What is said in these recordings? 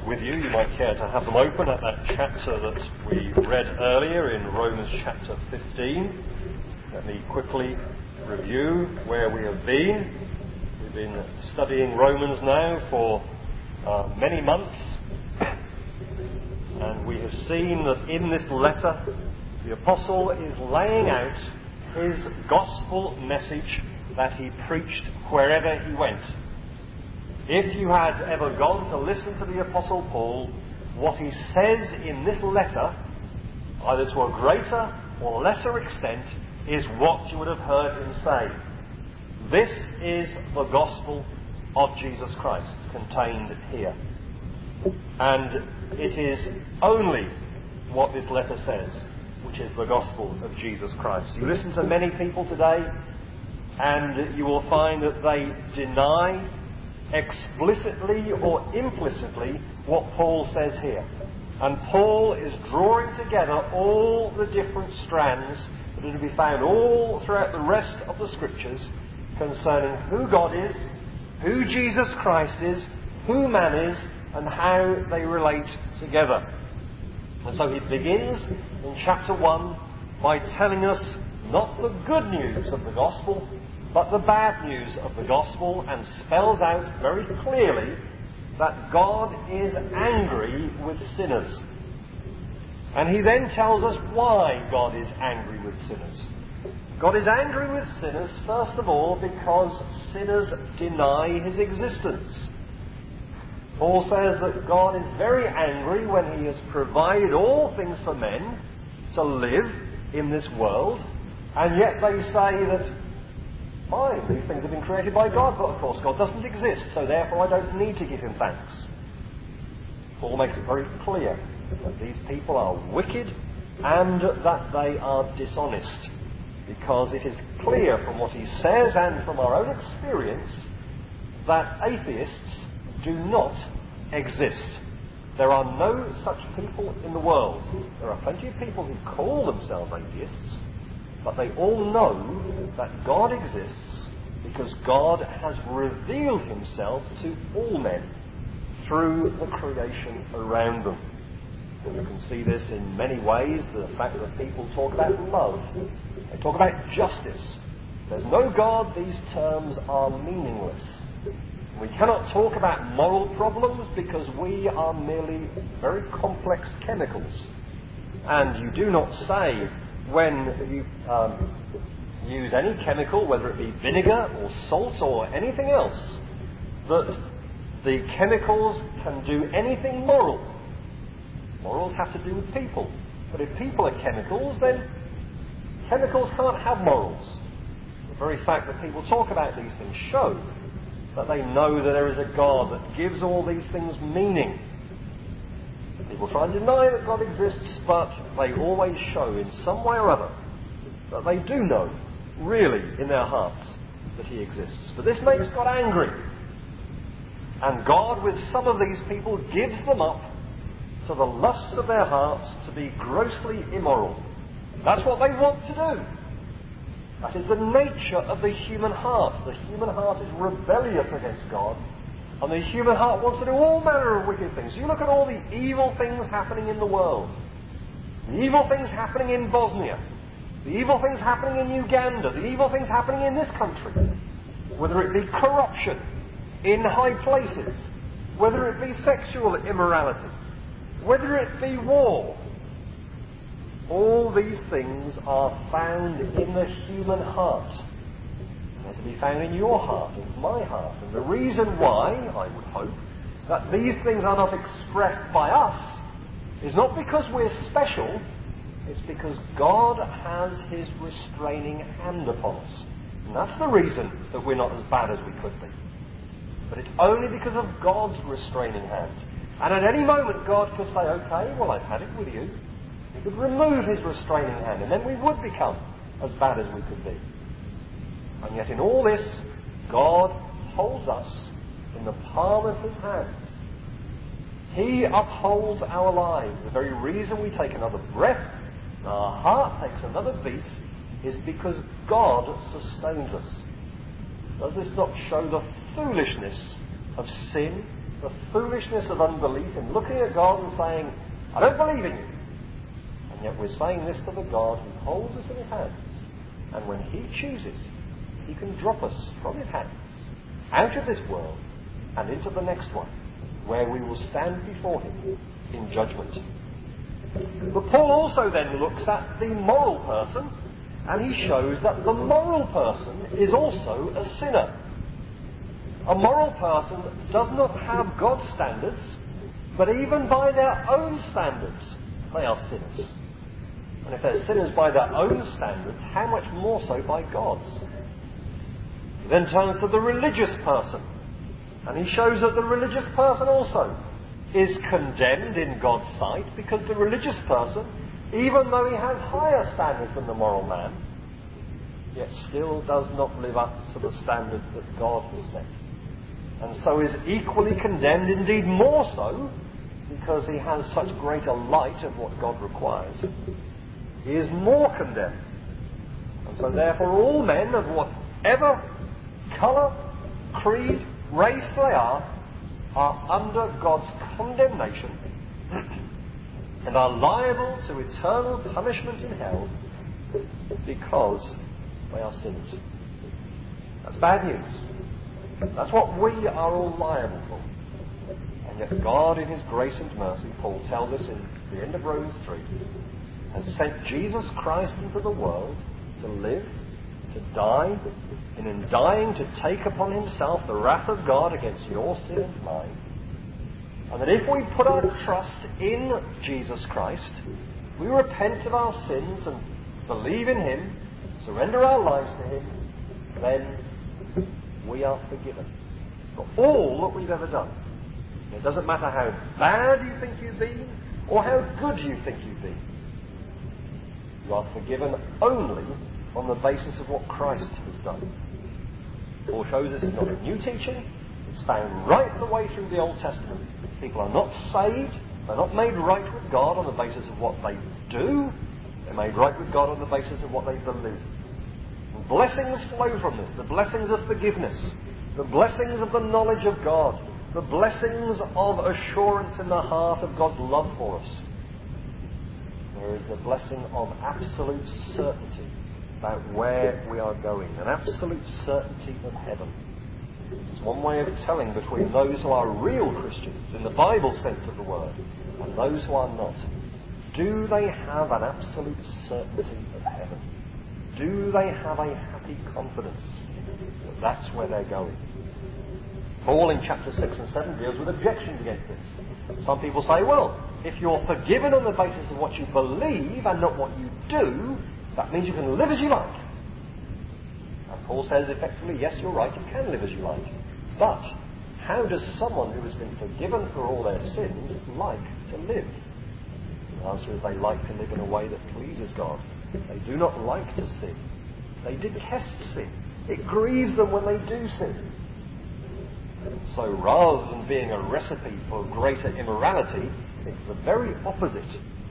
with you, you might care to have them open at that chapter that we read earlier in Romans chapter 15. Let me quickly review where we have been. We've been studying Romans now for many months, and we have seen that in this letter the Apostle is laying out his gospel message that he preached wherever he went. If you had ever gone to listen to the Apostle Paul, what he says in this letter, either to a greater or lesser extent, is what you would have heard him say. This is the gospel of Jesus Christ contained here. And it is only what this letter says, which is the gospel of Jesus Christ. You listen to many people today, and you will find that they deny explicitly or implicitly what Paul says here. And Paul is drawing together all the different strands that are to be found all throughout the rest of the Scriptures concerning who God is, who Jesus Christ is, who man is, and how they relate together. And so he begins in chapter 1 by telling us not the good news of the gospel, but the bad news of the gospel, and spells out very clearly that God is angry with sinners. And he then tells us why God is angry with sinners. God is angry with sinners, first of all, because sinners deny his existence. Paul says that God is very angry when he has provided all things for men to live in this world, and yet they say that, fine, these things have been created by God, but of course God doesn't exist, so therefore I don't need to give him thanks. Paul makes it very clear that these people are wicked and that they are dishonest, because it is clear from what he says and from our own experience that atheists do not exist. There are no such people in the world. There are plenty of people who call themselves atheists, but they all know that God exists because God has revealed himself to all men through the creation around them. And you can see this in many ways, the fact that people talk about love, they talk about justice. There's no God, these terms are meaningless. We cannot talk about moral problems because we are merely very complex chemicals. And you do not say, when you use any chemical, whether it be vinegar or salt or anything else, that the chemicals can do anything moral. Morals have to do with people. But if people are chemicals, then chemicals can't have morals. The very fact that people talk about these things show that they know that there is a God that gives all these things meaning. People try and deny that God exists, but they always show in some way or other that they do know, really, in their hearts, that he exists. But this makes God angry. And God, with some of these people, gives them up to the lusts of their hearts to be grossly immoral. That's what they want to do. That is the nature of the human heart. The human heart is rebellious against God, and the human heart wants to do all manner of wicked things. You look at all the evil things happening in the world. The evil things happening in Bosnia. The evil things happening in Uganda. The evil things happening in this country. Whether it be corruption in high places. Whether it be sexual immorality. Whether it be war. All these things are found in the human heart. They're to be found in your heart and my heart. And the reason why, I would hope, that these things are not expressed by us is not because we're special, it's because God has his restraining hand upon us. And that's the reason that we're not as bad as we could be. But it's only because of God's restraining hand. And at any moment God could say, okay, well, I've had it with you. He could remove his restraining hand, and then we would become as bad as we could be. And yet in all this, God holds us in the palm of his hand. He upholds our lives. The very reason we take another breath, and our heart takes another beat, is because God sustains us. Does this not show the foolishness of sin, the foolishness of unbelief in looking at God and saying, I don't believe in you. And yet we're saying this to the God who holds us in his hands. And when he chooses, he can drop us from his hands, out of this world, and into the next one, where we will stand before him in judgment. But Paul also then looks at the moral person, and he shows that the moral person is also a sinner. A moral person does not have God's standards, but even by their own standards, they are sinners. And if they're sinners by their own standards, how much more so by God's? He then turns to the religious person, and he shows that the religious person also is condemned in God's sight, because the religious person, even though he has higher standards than the moral man, yet still does not live up to the standard that God has set. And so is equally condemned, indeed more so, because he has such greater light of what God requires. He is more condemned. And so therefore all men of whatever colour, creed, race they are under God's condemnation and are liable to eternal punishment in hell because they are sinners. That's bad news. That's what we are all liable for. And yet God, in his grace and mercy, Paul tells us in the end of Romans 3, has sent Jesus Christ into the world to live, to die, and in dying to take upon himself the wrath of God against your sin and mine. And that if we put our trust in Jesus Christ, we repent of our sins and believe in him, surrender our lives to him, then we are forgiven for all that we've ever done. It doesn't matter how bad you think you've been or how good you think you've been. You are forgiven only on the basis of what Christ has done. Paul shows this is not a new teaching. It's found right the way through the Old Testament. People are not saved. They're not made right with God on the basis of what they do. They're made right with God on the basis of what they believe. And blessings flow from this. The blessings of forgiveness. The blessings of the knowledge of God. The blessings of assurance in the heart of God's love for us. There is the blessing of absolute certainty about where we are going. An absolute certainty of heaven. It's one way of telling between those who are real Christians, in the Bible sense of the word, and those who are not. Do they have an absolute certainty of heaven? Do they have a happy confidence that that's where they're going? Paul in chapter 6 and 7 deals with objections against this. Some people say, well, if you're forgiven on the basis of what you believe and not what you do, that means you can live as you like. And Paul says effectively, yes, you're right, you can live as you like. But how does someone who has been forgiven for all their sins like to live? The answer is they like to live in a way that pleases God. They do not like to sin. They detest sin. It grieves them when they do sin. So rather than being a recipe for greater immorality, it's the very opposite.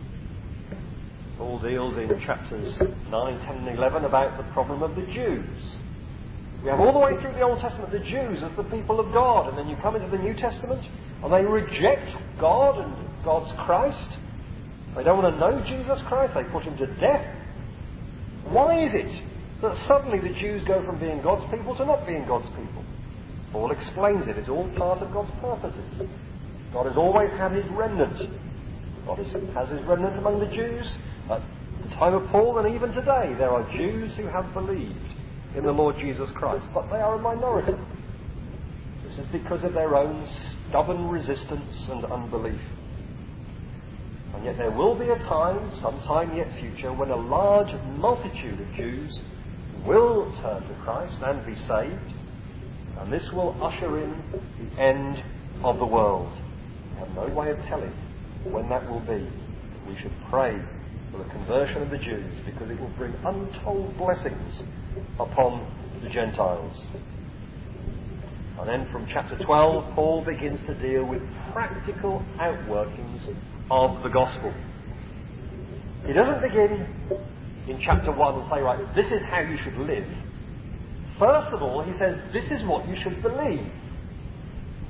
Paul deals in chapters 9, 10 and 11 about the problem of the Jews. We have all the way through the Old Testament the Jews as the people of God, and then you come into the New Testament and they reject God and God's Christ. They don't want to know Jesus Christ, they put him to death. Why is it that suddenly the Jews go from being God's people to not being God's people? Paul explains it. It's all part of God's purposes. God has always had his remnant. God has his remnant among the Jews. At the time of Paul and even today, there are Jews who have believed in the Lord Jesus Christ, but they are a minority. This is because of their own stubborn resistance and unbelief. And yet there will be a time, sometime yet future, when a large multitude of Jews will turn to Christ and be saved. And this will usher in the end of the world. We have no way of telling when that will be. We should pray for the conversion of the Jews, because it will bring untold blessings upon the Gentiles. And then from chapter 12, Paul begins to deal with practical outworkings of the gospel. He doesn't begin in chapter 1 and say, right, this is how you should live. First of all, he says, this is what you should believe.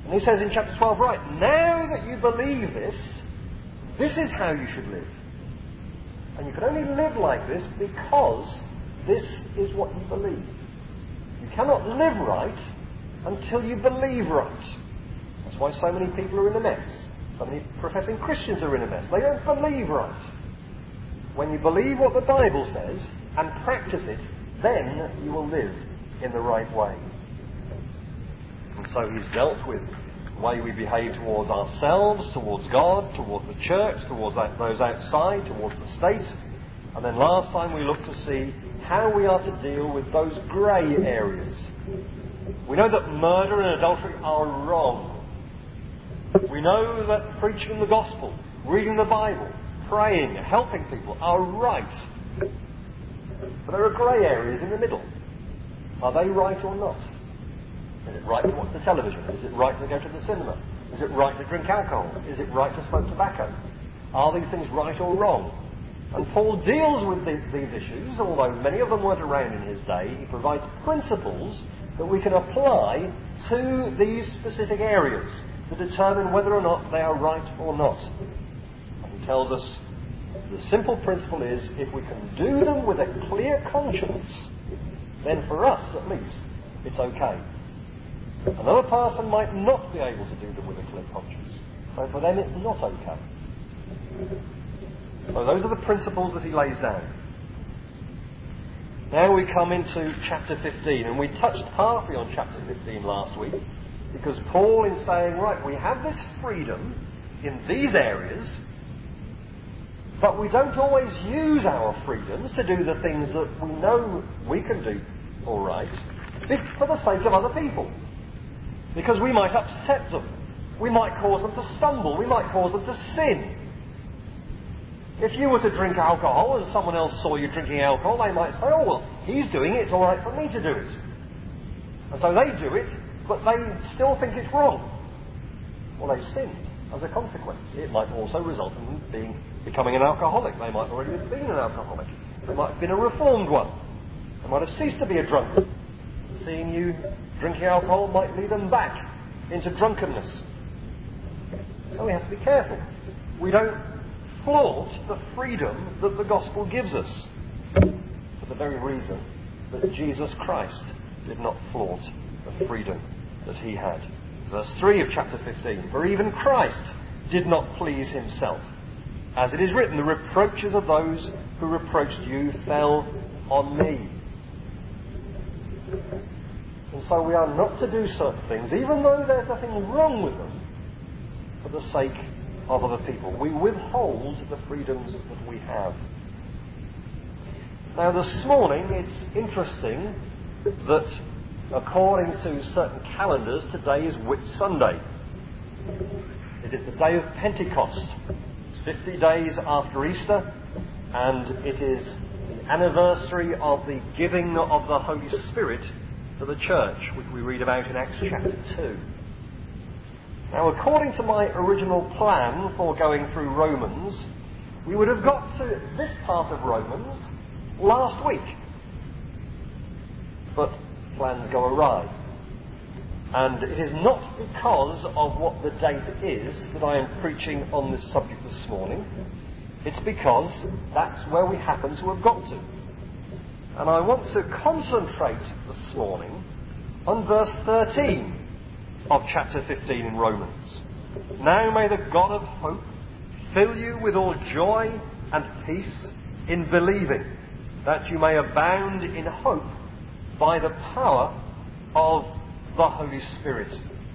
And he says in chapter 12, right, now that you believe this, this is how you should live. And you can only live like this because this is what you believe. You cannot live right until you believe right. That's why so many people are in a mess. So many professing Christians are in a mess. They don't believe right. When you believe what the Bible says and practice it, then you will live in the right way. And so he's dealt with the way we behave towards ourselves, towards God, towards the church, towards those outside, towards the state. And then last time we looked to see how we are to deal with those grey areas. We know that murder and adultery are wrong. We know that preaching the gospel, reading the Bible, praying, helping people are right. But there are grey areas in the middle. Are they right or not? Is it right to watch the television? Is it right to go to the cinema? Is it right to drink alcohol? Is it right to smoke tobacco? Are these things right or wrong? And Paul deals with these issues, although many of them weren't around in his day. He provides principles that we can apply to these specific areas to determine whether or not they are right or not. And he tells us the simple principle is, if we can do them with a clear conscience, then for us at least, it's okay. Another person might not be able to do them with a clear conscience. So for them it's not okay. So those are the principles that he lays down. Now we come into chapter 15, and we touched partly on chapter 15 last week, because Paul is saying, right, we have this freedom in these areas, but we don't always use our freedoms to do the things that we know we can do all right for the sake of other people. Because we might upset them. We might cause them to stumble. We might cause them to sin. If you were to drink alcohol and someone else saw you drinking alcohol, they might say, oh, well, he's doing it, it's all right for me to do it. And so they do it, but they still think it's wrong. Well, they sinned as a consequence. It might also result in them becoming an alcoholic. They might already have been an alcoholic. They might have been a reformed one. They might have ceased to be a drunkard. Seeing you drinking alcohol might lead them back into drunkenness. So we have to be careful. We don't flaunt the freedom that the gospel gives us, for the very reason that Jesus Christ did not flaunt the freedom that he had. Verse 3 of chapter 15, for even Christ did not please himself. As it is written, the reproaches of those who reproached you fell on me. And so we are not to do certain things, even though there's nothing wrong with them, for the sake of other people. We withhold the freedoms that we have. Now this morning it's interesting that according to certain calendars today is Whit Sunday. It is the day of Pentecost. It's 50 days after Easter, and it is the anniversary of the giving of the Holy Spirit to the church, which we read about in Acts chapter 2. Now, according to my original plan for going through Romans, we would have got to this part of Romans last week. But plans go awry. And it is not because of what the date is that I am preaching on this subject this morning. It's because that's where we happen to have got to. And I want to concentrate this morning on verse 13 of chapter 15 in Romans. Now may the God of hope fill you with all joy and peace in believing, that you may abound in hope by the power of the Holy Spirit.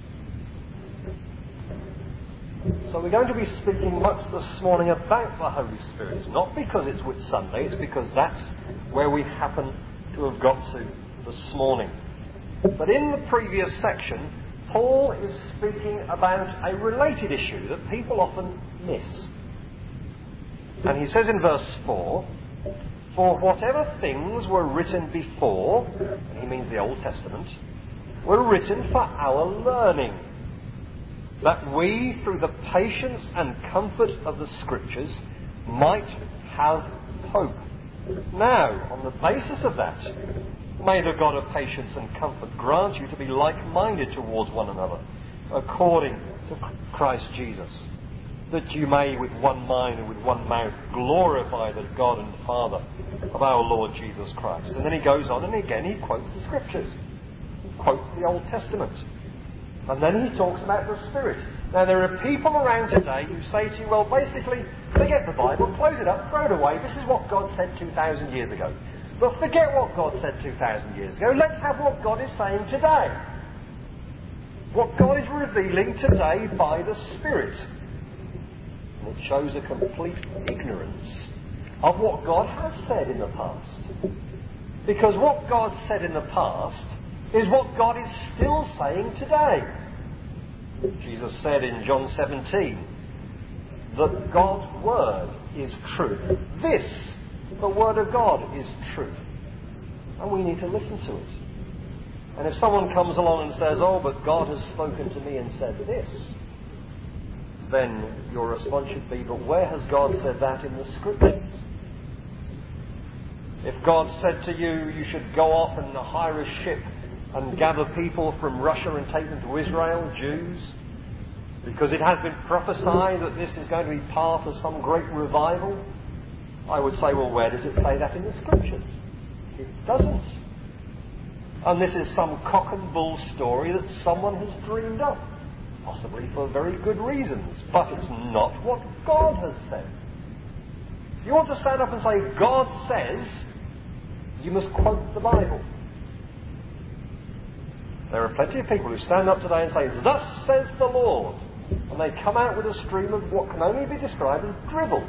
So we're going to be speaking much this morning about the Holy Spirit, not because it's Whit Sunday, it's because that's where we happen to have got to this morning. But in the previous section, Paul is speaking about a related issue that people often miss. And he says in verse 4, for whatever things were written before, and he means the Old Testament, were written for our learning, that we, through the patience and comfort of the Scriptures, might have hope. Now, on the basis of that, may the God of patience and comfort grant you to be like-minded towards one another, according to Christ Jesus, that you may with one mind and with one mouth glorify the God and Father of our Lord Jesus Christ. And then he goes on and again he quotes the Scriptures. He quotes the Old Testament. And then he talks about the Spirit. Now there are people around today who say to you, well basically, forget the Bible, close it up, throw it away, this is what God said 2,000 years ago. But forget what God said 2,000 years ago, let's have what God is saying today. What God is revealing today by the Spirit. And it shows a complete ignorance of what God has said in the past. Because what God said in the past is what God is still saying today. Jesus said in John 17 that God's Word is truth. This, the Word of God, is truth. And we need to listen to it. And if someone comes along and says, oh, but God has spoken to me and said this, then your response should be, but where has God said that in the Scriptures? If God said to you, you should go off and hire a ship and gather people from Russia and take them to Israel, Jews, because it has been prophesied that this is going to be part of some great revival, I would say, well, where does it say that in the Scriptures? It doesn't. And this is some cock and bull story that someone has dreamed up, possibly for very good reasons, but it's not what God has said. If you want to stand up and say, God says, you must quote the Bible. There are plenty of people who stand up today and say, thus says the Lord, and they come out with a stream of what can only be described as drivel.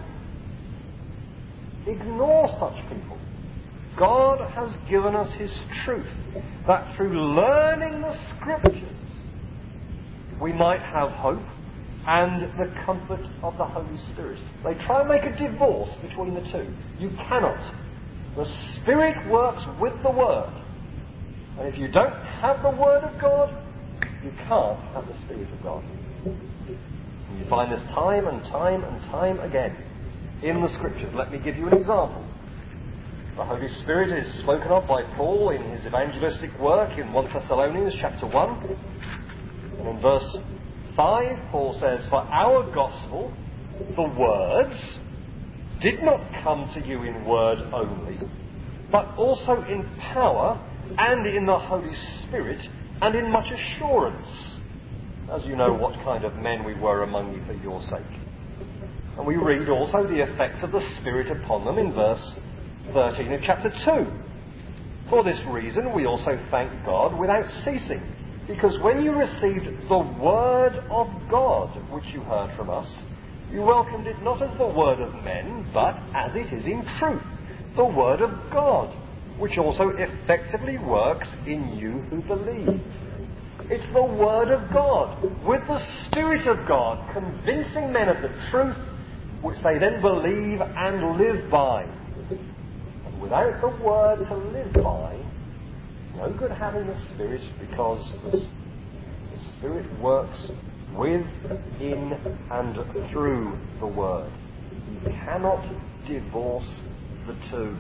Ignore such people. God has given us His truth, that through learning the Scriptures we might have hope and the comfort of the Holy Spirit. They try and make a divorce between the two. You cannot. The Spirit works with the Word. And if you don't have the Word of God, you can't have the Spirit of God. And you find this time and time and time again in the Scriptures. Let me give you an example. The Holy Spirit is spoken of by Paul in his evangelistic work in 1 Thessalonians chapter 1. And in verse 5, Paul says, for our gospel, the words, did not come to you in word only, but also in power and in the Holy Spirit and in much assurance, as you know what kind of men we were among you for your sake. And we read also the effects of the Spirit upon them in verse 13 of chapter 2. For this reason we also thank God without ceasing, because when you received the word of God which you heard from us, you welcomed it not as the word of men, but as it is in truth, the word of God, which also effectively works in you who believe. It's the word of God, with the Spirit of God, convincing men of the truth, which they then believe and live by. And without the word to live by, no good having the Spirit, because the Spirit works with, in, and through the Word. You cannot divorce the two.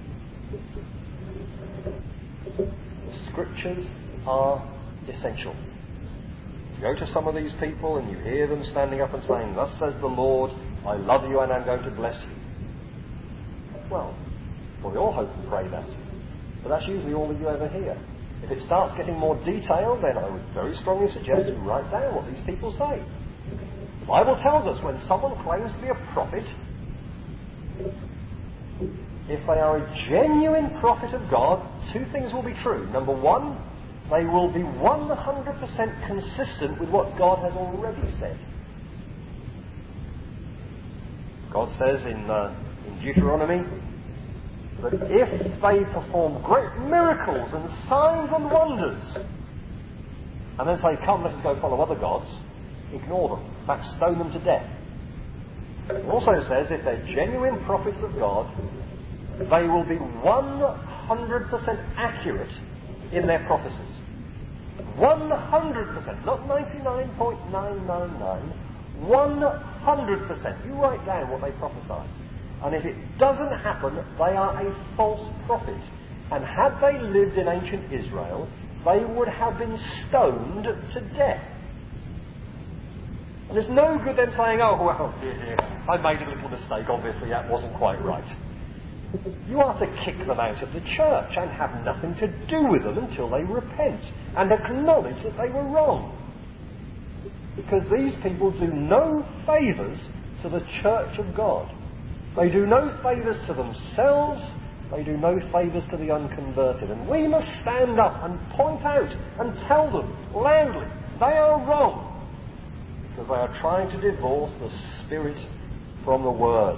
The Scriptures are essential. You go to some of these people and you hear them standing up and saying, thus says the Lord, I love you and I'm going to bless you. Well, we all hope and pray that. But that's usually all that you ever hear. If it starts getting more detailed, then I would very strongly suggest you write down what these people say. The Bible tells us when someone claims to be a prophet, if they are a genuine prophet of God, two things will be true. Number one, they will be 100% consistent with what God has already said. God says in Deuteronomy that if they perform great miracles and signs and wonders, and then say, come, let us go follow other gods, ignore them. In fact, stone them to death. It also says if they're genuine prophets of God, they will be 100% accurate in their prophecies. 100%, not 99.999, 100%. You write down what they prophesy. And if it doesn't happen, they are a false prophet. And had they lived in ancient Israel, they would have been stoned to death. And there's no good them saying, oh, well, dear, I made a little mistake, obviously that wasn't quite right. You are to kick them out of the church and have nothing to do with them until they repent and acknowledge that they were wrong. Because these people do no favours to the church of God. They do no favours to themselves. They do no favours to the unconverted. And we must stand up and point out and tell them loudly they are wrong, because they are trying to divorce the Spirit from the Word.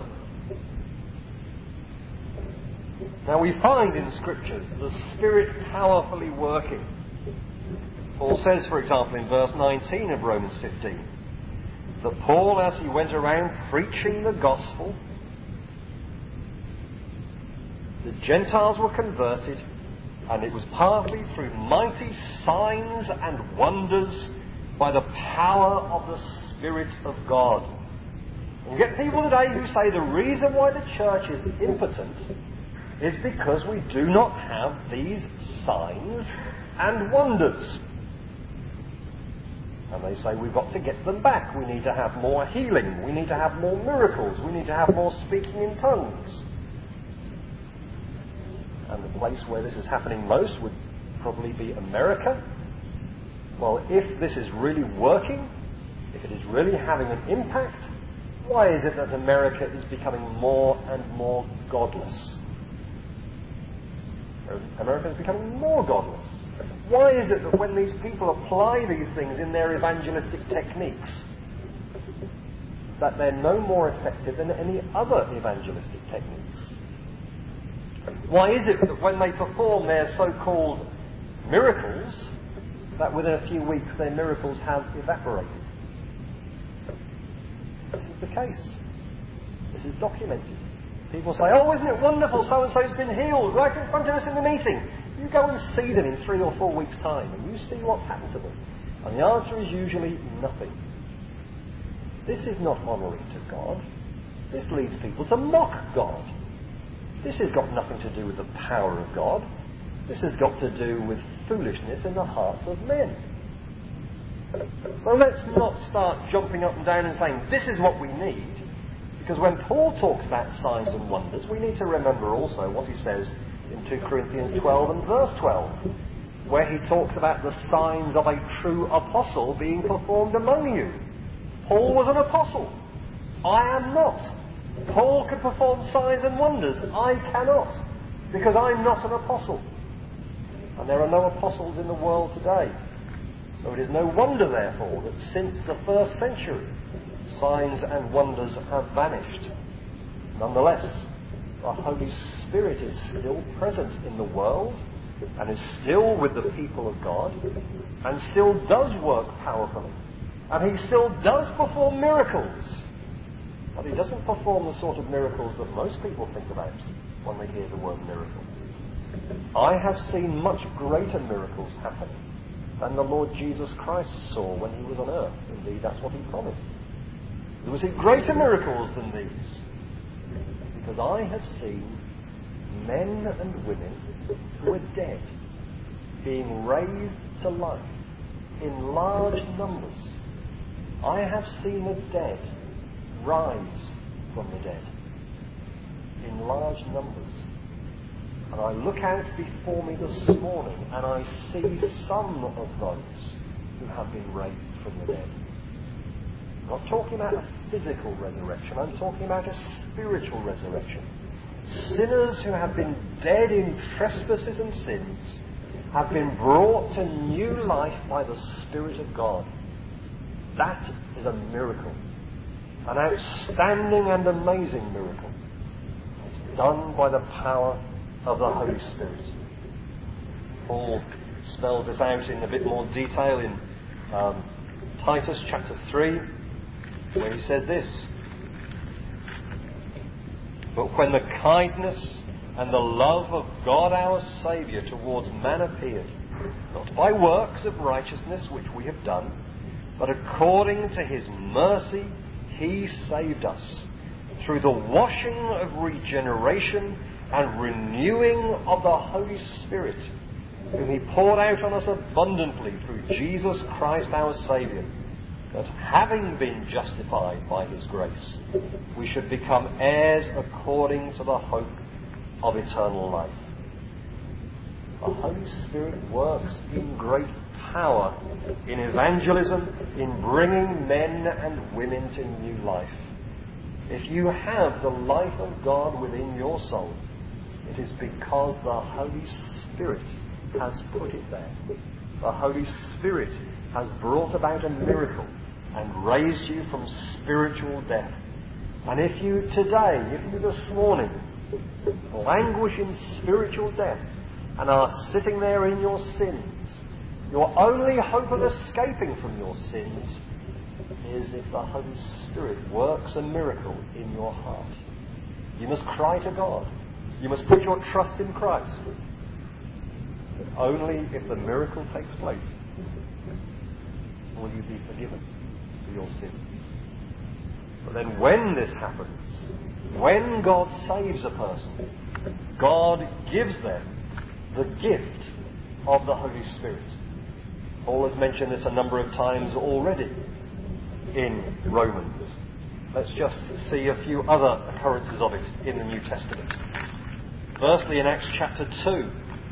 Now we find in Scriptures the Spirit powerfully working. Paul says, for example, in verse 19 of Romans 15, that Paul, as he went around preaching the gospel, the Gentiles were converted, and it was partly through mighty signs and wonders by the power of the Spirit of God. And you get people today who say the reason why the church is impotent is because we do not have these signs and wonders. And they say we've got to get them back. We need to have more healing. We need to have more miracles. We need to have more speaking in tongues. And the place where this is happening most would probably be America. Well, if this is really working, if it is really having an impact, why is it that America is becoming more and more godless? America is becoming more godless. Why is it that when these people apply these things in their evangelistic techniques, that they're no more effective than any other evangelistic techniques? Why is it that when they perform their so-called miracles, that within a few weeks their miracles have evaporated? This is the case. This is documented. People say, oh, isn't it wonderful, so-and-so's been healed right in front of us in the meeting. You go and see them in 3 or 4 weeks' time, and you see what's happened to them. And the answer is usually nothing. This is not honouring to God. This leads people to mock God. This has got nothing to do with the power of God. This has got to do with foolishness in the hearts of men. So let's not start jumping up and down and saying, this is what we need. Because when Paul talks about signs and wonders, we need to remember also what he says in 2 Corinthians 12 and verse 12, where he talks about the signs of a true apostle being performed among you. Paul was an apostle. I am not. Paul could perform signs and wonders. I cannot, because I'm not an apostle. And there are no apostles in the world today. So it is no wonder, therefore, that since the first century, signs and wonders have vanished. Nonetheless, the Holy Spirit is still present in the world and is still with the people of God and still does work powerfully. And he still does perform miracles. But he doesn't perform the sort of miracles that most people think about when they hear the word miracle. I have seen much greater miracles happen than the Lord Jesus Christ saw when he was on earth. Indeed, that's what he promised. There was greater miracles than these. Because I have seen men and women who were dead being raised to life in large numbers. I have seen the dead rise from the dead in large numbers. And I look out before me this morning and I see some of those who have been raised from the dead. I'm not talking about a physical resurrection, I'm talking about a spiritual resurrection. Sinners who have been dead in trespasses and sins have been brought to new life by the Spirit of God. That is a miracle. An outstanding and amazing miracle. It's done by the power of the Holy Spirit. Paul spells this out in a bit more detail in Titus chapter 3, where he says this: but when the kindness and the love of God our Saviour towards man appeared, not by works of righteousness which we have done, but according to his mercy he saved us, through the washing of regeneration and renewing of the Holy Spirit, whom he poured out on us abundantly through Jesus Christ our Saviour, that having been justified by his grace, we should become heirs according to the hope of eternal life. The Holy Spirit works in great power in evangelism, in bringing men and women to new life. If you have the life of God within your soul, it is because the Holy Spirit has put it there. The Holy Spirit has brought about a miracle and raised you from spiritual death. And if you this morning languish in spiritual death and are sitting there in your sins, your only hope of escaping from your sins is if the Holy Spirit works a miracle in your heart. You must cry to God. You must put your trust in Christ. But only if the miracle takes place will you be forgiven for your sins. But then when this happens, when God saves a person, God gives them the gift of the Holy Spirit. Paul has mentioned this a number of times already in Romans. Let's just see a few other occurrences of it in the New Testament. Firstly, in Acts chapter 2,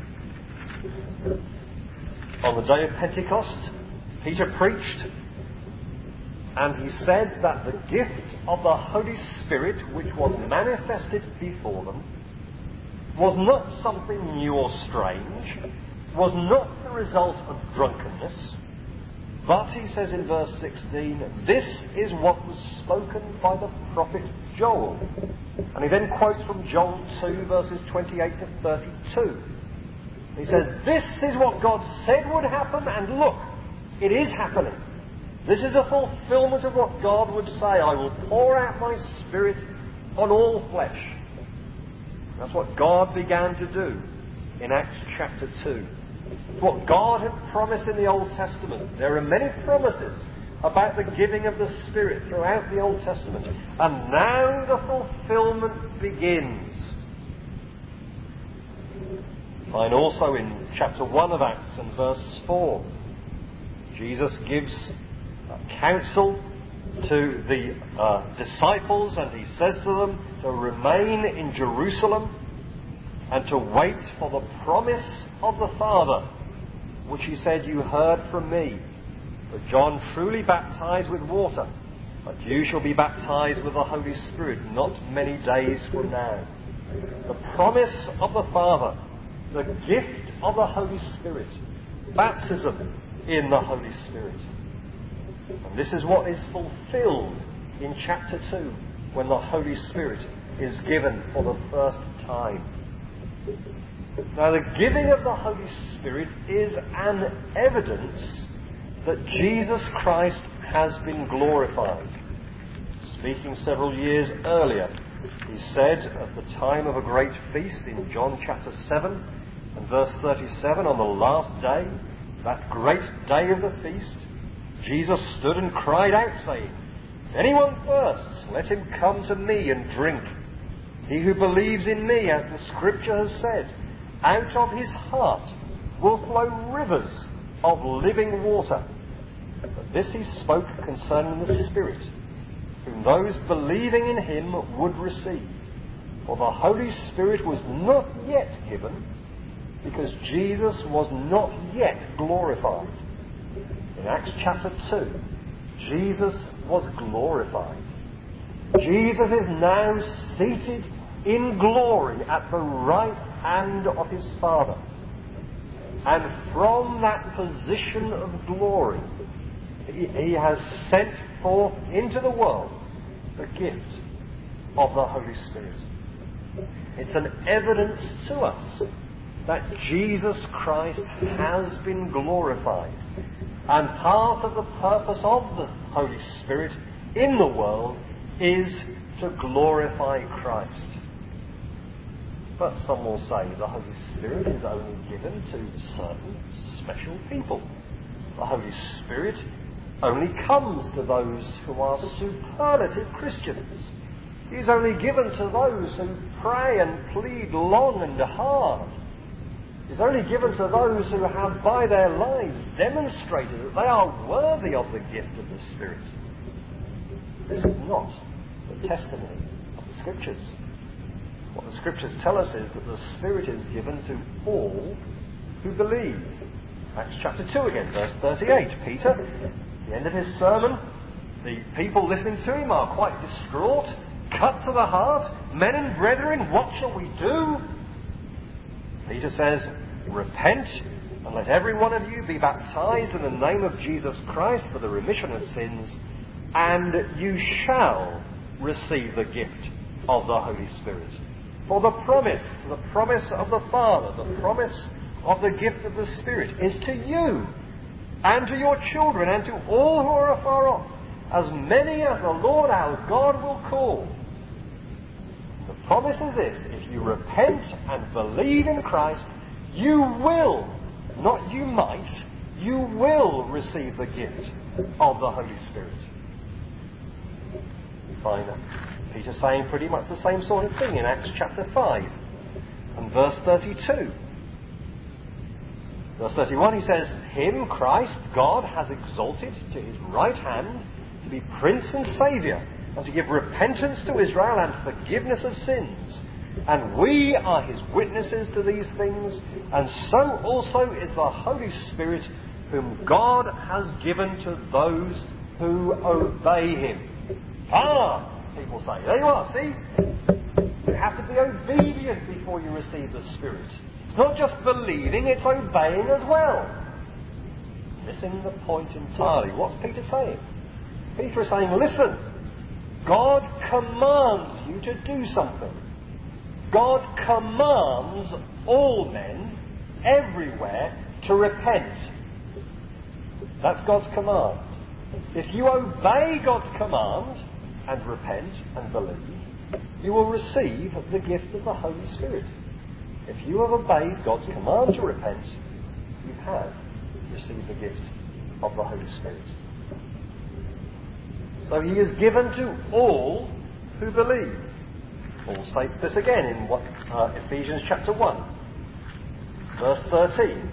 on the day of Pentecost, Peter preached, and he said that the gift of the Holy Spirit, which was manifested before them, was not something new or strange, was not the result of drunkenness, but, he says in verse 16, this is what was spoken by the prophet Joel. And he then quotes from Joel 2, verses 28 to 32. He says, this is what God said would happen, and look, it is happening. This is a fulfillment of what God would say. I will pour out my Spirit on all flesh. That's what God began to do in Acts chapter 2. It's what God had promised in the Old Testament. There are many promises about the giving of the Spirit throughout the Old Testament. And now the fulfillment begins. Find also in chapter 1 of Acts and verse 4, Jesus gives counsel to the disciples, and he says to them to remain in Jerusalem and to wait for the promise of the Father, which he said, you heard from me. For John truly baptized with water, but you shall be baptized with the Holy Spirit not many days from now. The promise of the Father, the gift of the Holy Spirit, baptism in the Holy Spirit. And this is what is fulfilled in chapter 2, when the Holy Spirit is given for the first time. Now, the giving of the Holy Spirit is an evidence that Jesus Christ has been glorified. Speaking several years earlier, he said at the time of a great feast in John chapter 7 and verse 37, on the last day, that great day of the feast, Jesus stood and cried out, saying, if anyone thirsts, let him come to me and drink. He who believes in me, as the Scripture has said, out of his heart will flow rivers of living water. But this he spoke concerning the Spirit, whom those believing in him would receive. For the Holy Spirit was not yet given, because Jesus was not yet glorified. In Acts chapter 2, Jesus was glorified. Jesus is now seated in glory at the right hand of his Father. And from that position of glory, he has sent forth into the world the gift of the Holy Spirit. It's an evidence to us that Jesus Christ has been glorified. And part of the purpose of the Holy Spirit in the world is to glorify Christ. But some will say the Holy Spirit is only given to certain special people. The Holy Spirit only comes to those who are superlative Christians. He is only given to those who pray and plead long and hard. is only given to those who have by their lives demonstrated that they are worthy of the gift of the Spirit. This is not the testimony of the Scriptures. What the Scriptures tell us is that the Spirit is given to all who believe. Acts chapter 2 again, verse 38. Peter, at the end of his sermon, the people listening to him are quite distraught, cut to the heart. Men and brethren, what shall we do? Peter says, repent and let every one of you be baptized in the name of Jesus Christ for the remission of sins, and you shall receive the gift of the Holy Spirit. For the promise of the Father, the promise of the gift of the Spirit is to you and to your children and to all who are afar off, as many as the Lord our God will call. The promise is this: if you repent and believe in Christ, you will, not you might, you will receive the gift of the Holy Spirit. We find Peter saying pretty much the same sort of thing in Acts chapter 5 and verse 32. Verse 31 he says, him, Christ, God has exalted to his right hand to be Prince and Saviour, and to give repentance to Israel and forgiveness of sins. And we are his witnesses to these things, and so also is the Holy Spirit, whom God has given to those who obey him. People say, there you are, see? You have to be obedient before you receive the Spirit. It's not just believing, it's obeying as well. Missing the point entirely. What's Peter saying? Peter is saying, listen, God commands you to do something. God commands all men, everywhere, to repent. That's God's command. If you obey God's command and repent and believe, you will receive the gift of the Holy Spirit. If you have obeyed God's command to repent, you have received the gift of the Holy Spirit. So he is given to all who believe. Paul states this again in Ephesians chapter 1, verse 13,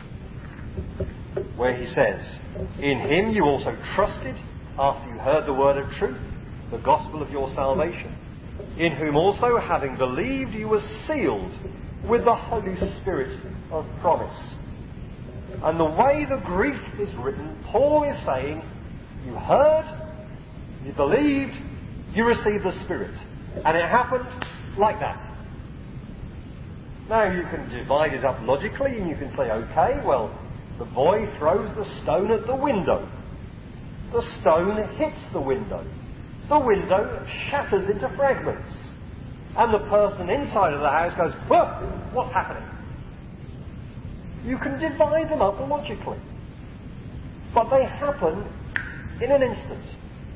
where he says, in him you also trusted after you heard the word of truth, the gospel of your salvation, in whom also, having believed, you were sealed with the Holy Spirit of promise. And the way the Greek is written, Paul is saying, you heard, you believed, you received the Spirit. And it happened like that. Now you can divide it up logically and you can say, okay, well, the boy throws the stone at the window. The stone hits the window. The window shatters into fragments. And the person inside of the house goes, whoa, what's happening? You can divide them up logically. But they happen in an instant.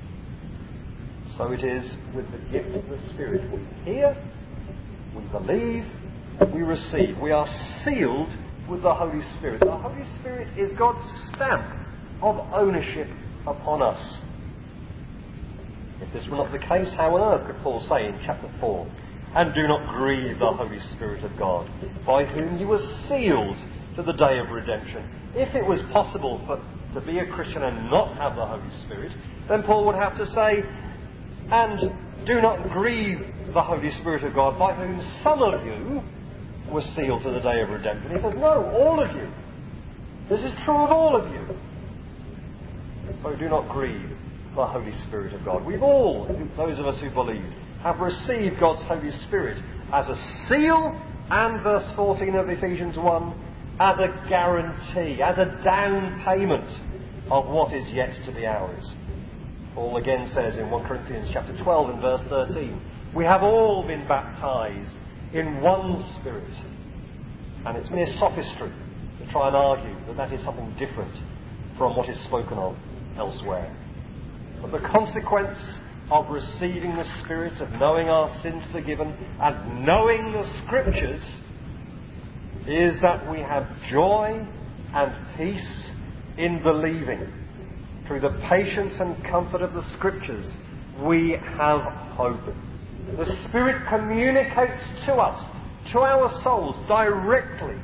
So it is with the gift of the Spirit. We hear, we believe, we receive. We are sealed with the Holy Spirit. The Holy Spirit is God's stamp of ownership upon us. If this were not the case, how on earth could Paul say in chapter 4, and do not grieve the Holy Spirit of God, by whom you were sealed to the day of redemption? If it was possible to be a Christian and not have the Holy Spirit, then Paul would have to say, and do not grieve the Holy Spirit of God, by whom some of you were sealed to the day of redemption. He says, no, all of you. This is true of all of you. So do not grieve the Holy Spirit of God. We've all, those of us who believe, have received God's Holy Spirit as a seal, and verse 14 of Ephesians 1, as a guarantee, as a down payment of what is yet to be ours. Paul again says in 1 Corinthians chapter 12 and verse 13, we have all been baptized in one Spirit. And it's mere sophistry to try and argue that that is something different from what is spoken of elsewhere. But the consequence of receiving the Spirit, of knowing our sins forgiven, and knowing the Scriptures, is that we have joy and peace in believing. Through the patience and comfort of the Scriptures, we have hope. The Spirit communicates to us, to our souls, directly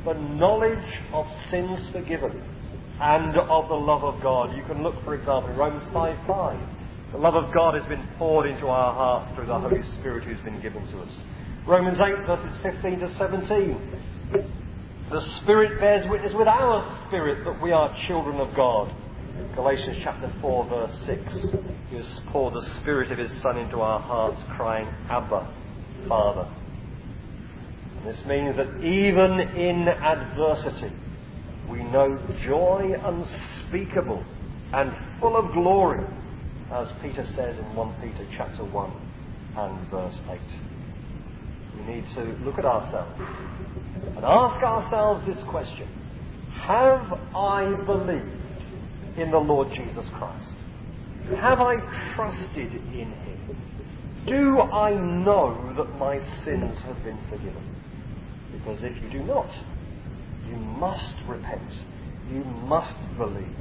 the knowledge of sins forgiven and of the love of God. You can look, for example, in Romans 5:5. The love of God has been poured into our hearts through the Holy Spirit who's been given to us. Romans 8 verses 15 to 17. The Spirit bears witness with our spirit that we are children of God. Galatians chapter 4 verse 6. He has poured the Spirit of His Son into our hearts, crying, Abba, Father. And this means that even in adversity, we know joy unspeakable and full of glory, as Peter says in 1 Peter chapter 1 and verse 8. We need to look at ourselves and ask ourselves this question: have I believed in the Lord Jesus Christ? Have I trusted in Him? Do I know that my sins have been forgiven? Because if you do not, you must repent. You must believe.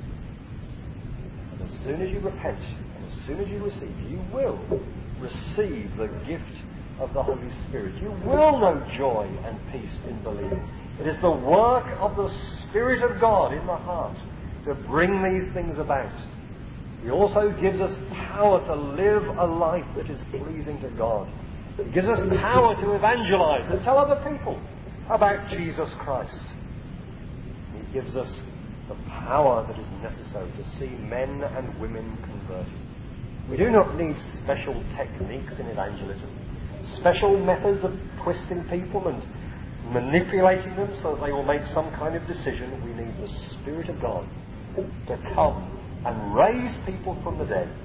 And as soon as you repent, and as soon as you receive, you will receive the gift of the Holy Spirit. You will know joy and peace in believing. It is the work of the Spirit of God in the heart to bring these things about. He also gives us power to live a life that is pleasing to God. He gives us power to evangelize, to tell other people about Jesus Christ. He gives us the power that is necessary to see men and women converted. We do not need special techniques in evangelism, special methods of twisting people and manipulating them so that they will make some kind of decision. We need the Spirit of God to come and raise people from the dead.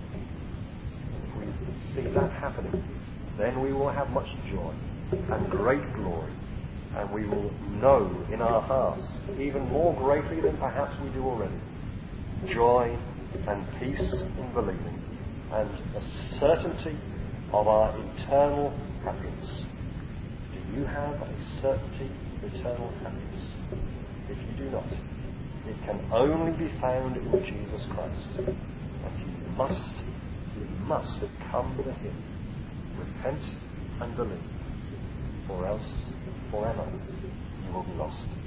And if we see that happening, then we will have much joy and great glory, and we will know in our hearts, even more greatly than perhaps we do already, joy and peace in believing, and a certainty of our eternal happiness. Do you have a certainty of eternal happiness? If you do not, it can only be found in Jesus Christ. And you must come to Him. Repent and believe, or else forever you will be lost.